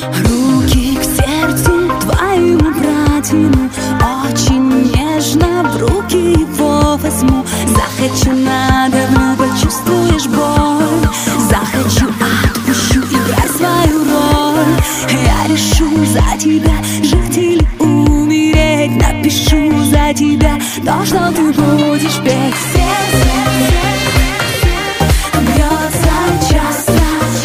Руки к сердцу твоему протяну, очень нежно в руки его возьму. Захочу, надавлю, почувствуешь боль. Захочу, отпущу, играй свою роль. Я решу за тебя, жить или умереть. Напишу за тебя то, что ты будешь петь. Сердце бьется часто,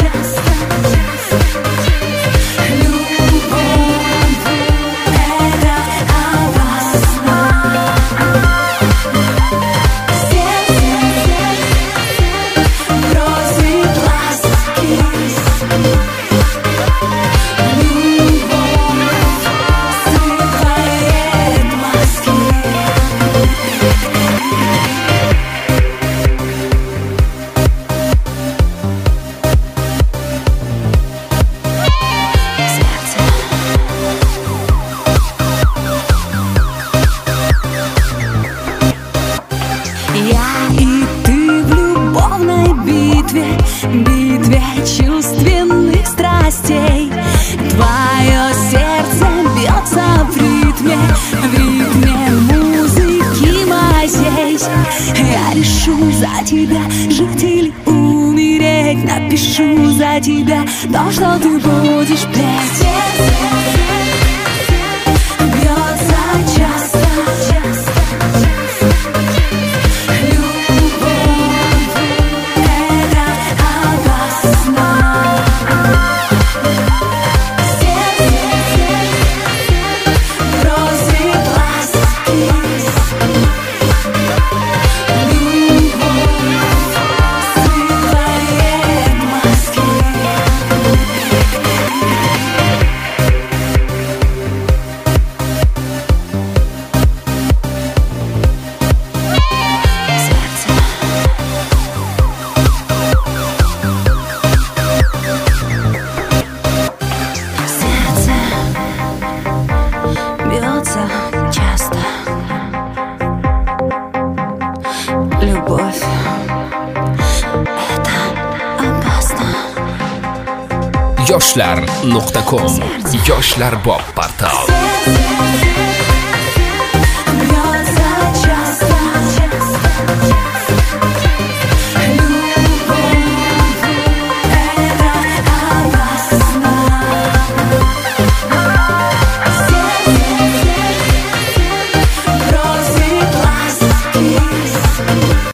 любовь это опасно. Сердце просит ласки, любовь срывает маски. Я и ты в любовной битве, битве чувственных страстей. Твое сердце бьется в ритме музыки моей. Я решу за тебя, жить или умереть. Напишу за тебя то, что ты будешь петь. Сердце бьется часто, любовь это опасно. Сердце просит ласки, любовь срывает маски. Сердце бьется часто, любовь это опасно. yoshlar.com Yoshlar Bob portal.